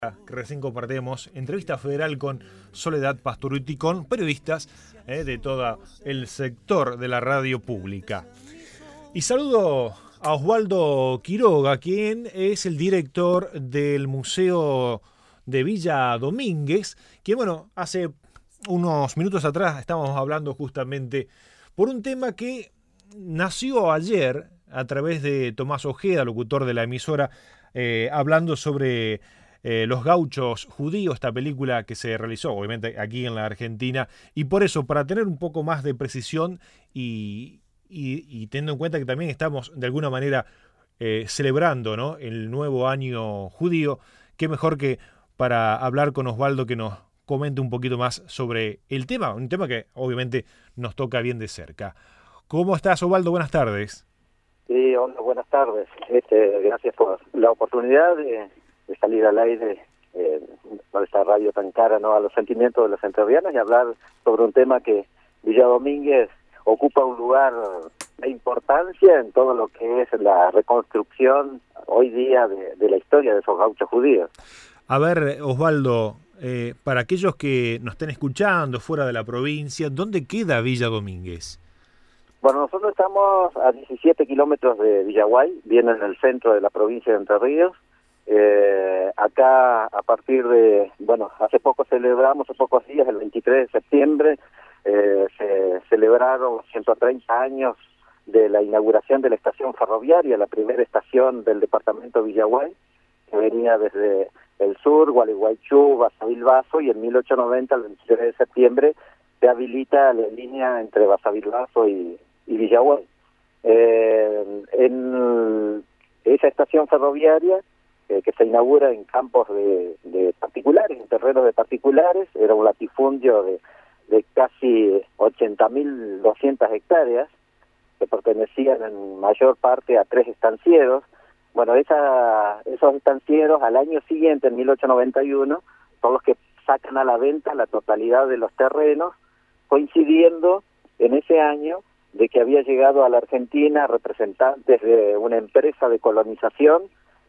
Que recién compartimos entrevista federal con Soledad Pastorutti, con periodistas de todo el sector de la radio pública. Y saludo a Osvaldo Quiroga, quien es el director del Museo de Villa Domínguez, quien, hace unos minutos atrás estábamos hablando justamente por un tema que nació ayer a través de Tomás Ojeda, locutor de la emisora, hablando sobre Los Gauchos Judíos, esta película que se realizó obviamente aquí en la Argentina, y por eso, para tener un poco más de precisión y teniendo en cuenta que también estamos de alguna manera celebrando, ¿no?, el nuevo año judío, qué mejor que para hablar con Osvaldo, que nos comente un poquito más sobre el tema, un tema que obviamente nos toca bien de cerca. ¿Cómo estás, Osvaldo? Buenas tardes. Sí, hola, buenas tardes. Gracias por la oportunidad de salir al aire por esta radio tan cara, ¿no?, a los sentimientos de los entrerrianos, y hablar sobre un tema que Villa Domínguez ocupa un lugar de importancia en todo lo que es la reconstrucción hoy día de la historia de esos gauchos judíos. A ver, Osvaldo, para aquellos que nos estén escuchando fuera de la provincia, ¿dónde queda Villa Domínguez? Bueno, nosotros estamos a 17 kilómetros de Villaguay, bien en el centro de la provincia de Entre Ríos. Acá, a partir de, hace pocos días, el 23 de septiembre, se celebraron 130 años de la inauguración de la estación ferroviaria, la primera estación del departamento de Villaguay, que venía desde el sur, Gualeguaychú, Basavilbaso, y en 1890, el 23 de septiembre, se habilita la línea entre Basavilbaso y Villaguay. En esa estación ferroviaria, que se inaugura en campos de particulares, en terrenos de particulares, era un latifundio de casi 80.200 hectáreas, que pertenecían en mayor parte a 3 estancieros. Bueno, esos estancieros al año siguiente, en 1891, son los que sacan a la venta la totalidad de los terrenos, coincidiendo en ese año de que había llegado a la Argentina representantes de una empresa de colonización,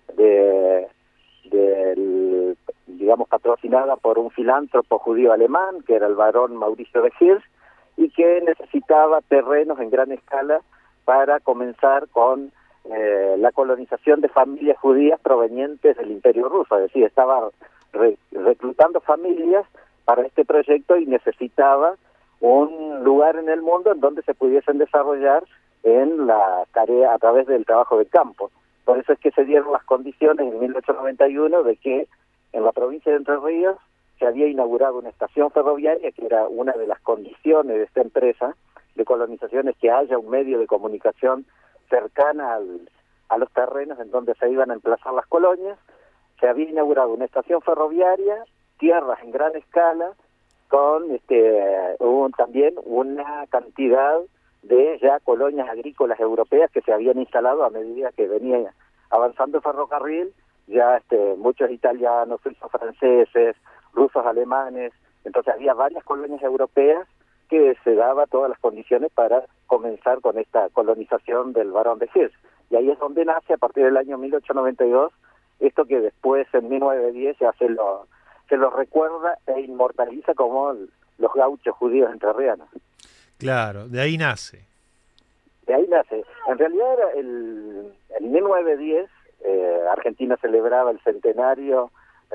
digamos, patrocinada por un filántropo judío alemán, que era el barón Mauricio de Hirsch, y que necesitaba terrenos en gran escala para comenzar con la colonización de familias judías provenientes del Imperio Ruso. Es decir, estaba reclutando familias para este proyecto y necesitaba un lugar en el mundo en donde se pudiesen desarrollar en la tarea a través del trabajo de campo. Por eso es que se dieron las condiciones en 1891 de que en la provincia de Entre Ríos se había inaugurado una estación ferroviaria, que era una de las condiciones de esta empresa de colonizaciones, que haya un medio de comunicación cercana a los terrenos en donde se iban a emplazar las colonias. Se había inaugurado una estación ferroviaria, tierras en gran escala, con también una cantidad de ya colonias agrícolas europeas que se habían instalado a medida que venía avanzando el ferrocarril, ya muchos italianos, suizos, franceses, rusos, alemanes. Entonces había varias colonias europeas que se daba todas las condiciones para comenzar con esta colonización del barón de Hirsch. Y ahí es donde nace, a partir del año 1892, esto que después, en 1910, ya se lo recuerda e inmortaliza como los gauchos judíos entrerrianos. Claro, de ahí nace. De ahí nace. En realidad, en 1910, Argentina celebraba el centenario,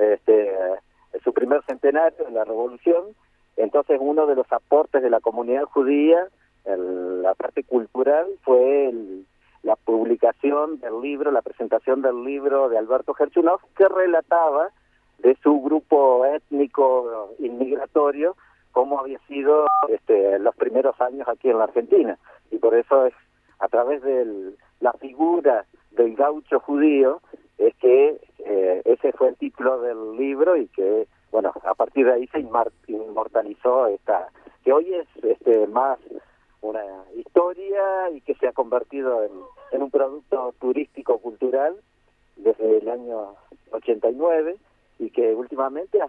su primer centenario de la Revolución. Entonces, uno de los aportes de la comunidad judía, en la parte cultural, fue la publicación del libro, la presentación del libro de Alberto Gerchunov, que relataba de su grupo étnico inmigratorio cómo había sido los primeros años aquí en la Argentina. Y por eso es a través de la figura del gaucho judío es que ese fue el título del libro, y que, a partir de ahí se inmortalizó esta, que hoy es más una historia, y que se ha convertido en un producto turístico cultural desde el año 89, y que últimamente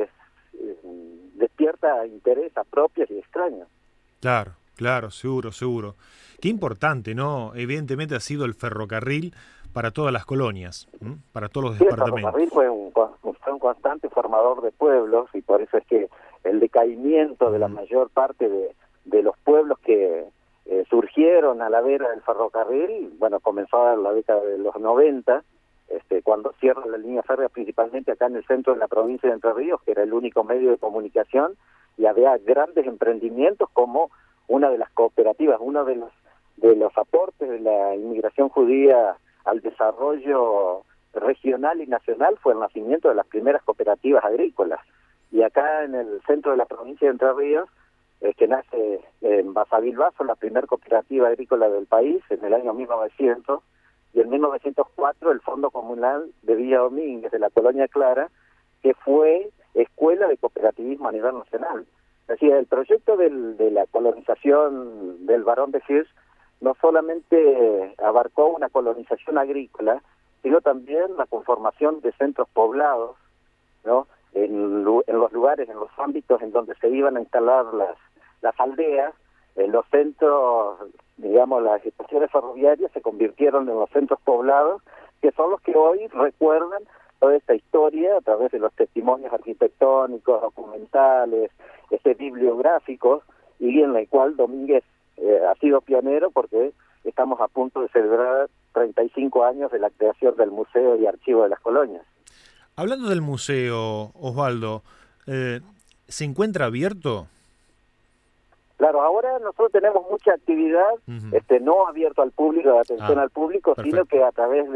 despierta interés a propios y extraños. Claro, seguro. Qué importante, ¿no? Evidentemente ha sido el ferrocarril para todas las colonias, para todos los Sí, el departamentos. ferrocarril fue un constante formador de pueblos, y por eso es que el decaimiento de la mayor parte de los pueblos que surgieron a la vera del ferrocarril, bueno, comenzó en la década de los 90, cuando cierra la línea férrea, principalmente acá en el centro de la provincia de Entre Ríos, que era el único medio de comunicación, y había grandes emprendimientos como una de las cooperativas, uno de los aportes de la inmigración judía al desarrollo regional y nacional fue el nacimiento de las primeras cooperativas agrícolas. Y acá en el centro de la provincia de Entre Ríos, que nace en Basavilbaso, la primera cooperativa agrícola del país, en el año 1900, y en 1904 el Fondo Comunal de Villa Domínguez, de la Colonia Clara, que fue escuela de cooperativismo a nivel nacional. Es decir, el proyecto de la colonización del Barón de Hirsch no solamente abarcó una colonización agrícola, sino también la conformación de centros poblados, ¿no? En los lugares, en los ámbitos en donde se iban a instalar las aldeas, en los centros, digamos, las estaciones ferroviarias se convirtieron en los centros poblados, que son los que hoy recuerdan toda esta historia a través de los testimonios arquitectónicos, documentales, bibliográficos, y en la cual Domínguez ha sido pionero, porque estamos a punto de celebrar 35 años de la creación del Museo y Archivo de las Colonias. Hablando del museo, Osvaldo, ¿se encuentra abierto? Claro, ahora nosotros tenemos mucha actividad, no abierto al público, de atención al público, perfecto. sino que a través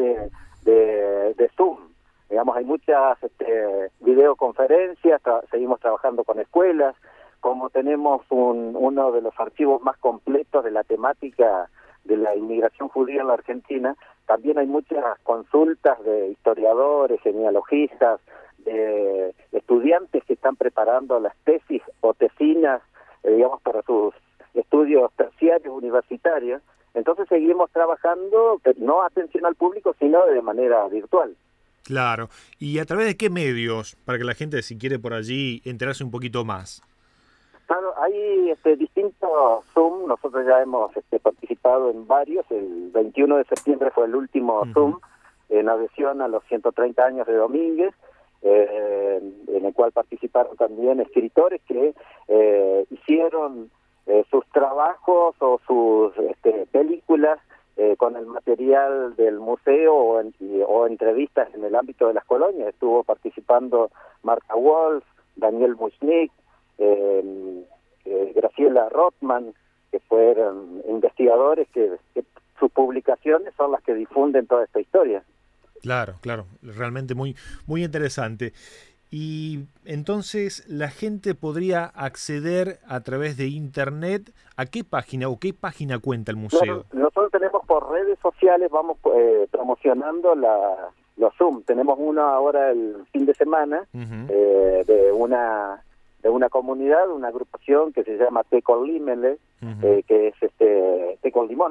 de Zoom. Digamos, hay muchas videoconferencias, seguimos trabajando con escuelas, como tenemos uno de los archivos más completos de la temática de la inmigración judía en la Argentina, también hay muchas consultas de historiadores, genealogistas, de estudiantes que están preparando las tesis o tesinas, digamos, para sus estudios terciarios universitarios. Entonces seguimos trabajando, no atención al público, sino de manera virtual. Claro. ¿Y a través de qué medios? Para que la gente, si quiere por allí, enterarse un poquito más. Claro, hay distintos Zoom, nosotros ya hemos participado en varios. El 21 de septiembre fue el último Zoom, en adhesión a los 130 años de Domínguez, en el cual participaron también escritores que hicieron sus trabajos o sus películas con el material del museo o entrevistas en el ámbito de las colonias. Estuvo participando Marta Wolf, Daniel Mushnik, Graciela Rothman, que fueron investigadores que sus publicaciones son las que difunden toda esta historia. Claro, claro, realmente muy, muy interesante. Y entonces la gente podría acceder a través de internet a qué página o qué página cuenta el museo. Claro, nosotros tenemos por redes sociales, vamos promocionando los Zoom. Tenemos uno ahora el fin de semana de una comunidad, una agrupación que se llama Tecolimele, que es Tecol Limón.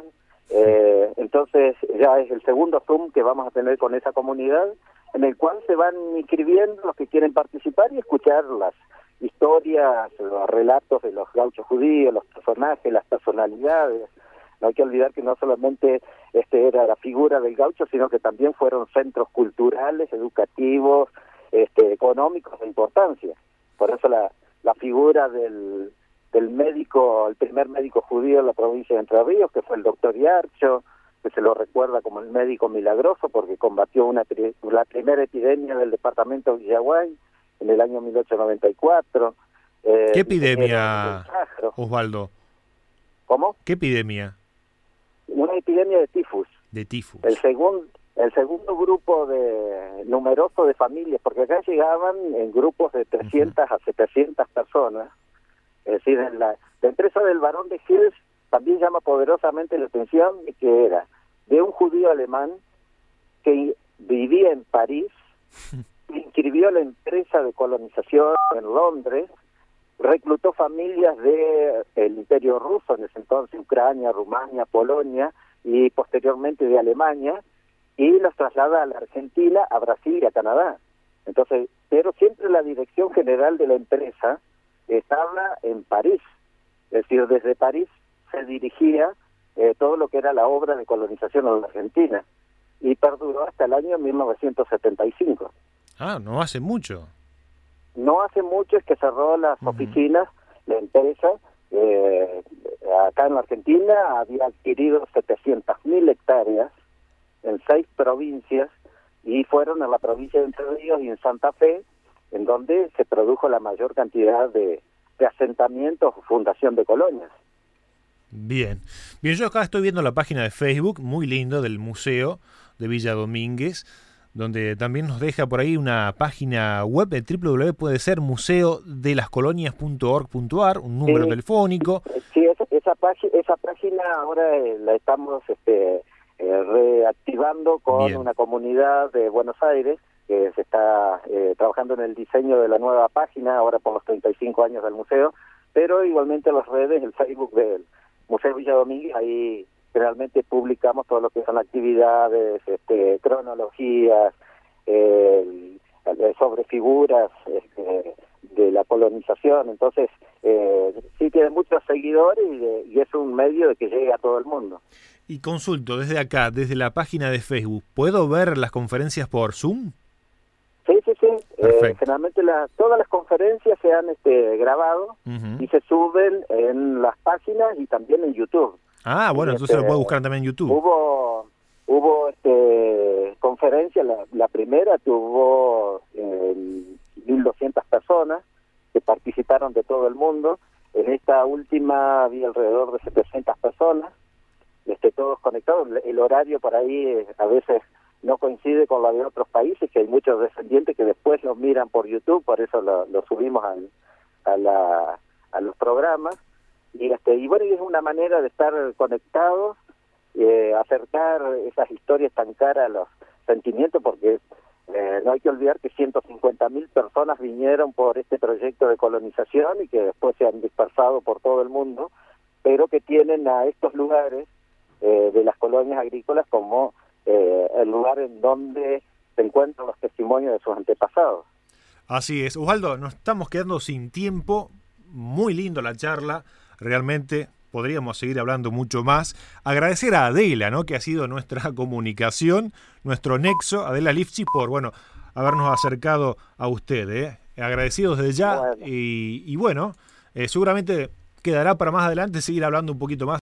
Entonces ya es el segundo Zoom que vamos a tener con esa comunidad, en el cual se van inscribiendo los que quieren participar y escuchar las historias, los relatos de los gauchos judíos, los personajes, las personalidades. No hay que olvidar que no solamente era la figura del gaucho, sino que también fueron centros culturales, educativos, económicos de importancia. Por eso la figura del médico, el primer médico judío en la provincia de Entre Ríos, que fue el doctor Yarcho, que se lo recuerda como el médico milagroso porque combatió la primera epidemia del departamento de Villaguay en el año 1894. ¿Qué epidemia, Osvaldo? ¿Cómo? ¿Qué epidemia? Una epidemia de tifus. De tifus. El segundo grupo numeroso de familias, porque acá llegaban en grupos de 300 a 700 personas. Es decir, la empresa del Barón de Hirsch también llama poderosamente la atención de que era de un judío alemán que vivía en París, inscribió la empresa de colonización en Londres, reclutó familias del Imperio Ruso, en ese entonces Ucrania, Rumania, Polonia y posteriormente de Alemania, y los traslada a la Argentina, a Brasil y a Canadá. Entonces, pero siempre la dirección general de la empresa estaba en París, es decir, desde París se dirigía todo lo que era la obra de colonización en la Argentina. y perduró hasta el año 1975. Ah, no hace mucho. No hace mucho es que cerró las oficinas, la empresa, acá en la Argentina había adquirido 700.000 hectáreas en 6 provincias, y fueron a la provincia de Entre Ríos y en Santa Fe, en donde se produjo la mayor cantidad de asentamientos o fundación de colonias. Bien, yo acá estoy viendo la página de Facebook, muy lindo, del Museo de Villa Domínguez, donde también nos deja por ahí una página web de www, puede ser museodelascolonias.org.ar, un número telefónico. Sí, esa página ahora la estamos reactivando con una comunidad de Buenos Aires que se está trabajando en el diseño de la nueva página, ahora por los 35 años del museo, pero igualmente las redes, el Facebook del Museo Villa Domínguez, ahí generalmente publicamos todo lo que son actividades, cronologías, sobre figuras de la colonización. Entonces, sí tiene muchos seguidores y es un medio de que llegue a todo el mundo. Y consulto, desde acá, desde la página de Facebook, ¿puedo ver las conferencias por Zoom? Sí. Generalmente todas las conferencias se han grabado y se suben en las páginas y también en YouTube. Ah, bueno, entonces lo puedo buscar también en YouTube. Hubo conferencia, la primera tuvo 1.200 personas que participaron de todo el mundo. En esta última había alrededor de 700 personas, todos conectados. El horario por ahí a veces no coincide con la de otros países, que hay muchos descendientes que después los miran por YouTube, por eso lo subimos a los programas. Y bueno, y es una manera de estar conectados, acercar esas historias tan caras a los sentimientos, porque no hay que olvidar que 150.000 personas vinieron por este proyecto de colonización y que después se han dispersado por todo el mundo, pero que tienen a estos lugares de las colonias agrícolas como el lugar en donde se encuentran los testimonios de sus antepasados. Así es. Osvaldo, nos estamos quedando sin tiempo. Muy lindo la charla. Realmente podríamos seguir hablando mucho más. Agradecer a Adela, ¿no?, que ha sido nuestra comunicación, nuestro nexo, Adela Lifchitz, por habernos acercado a usted. Agradecidos desde ya. Bueno. Y bueno, seguramente quedará para más adelante seguir hablando un poquito más.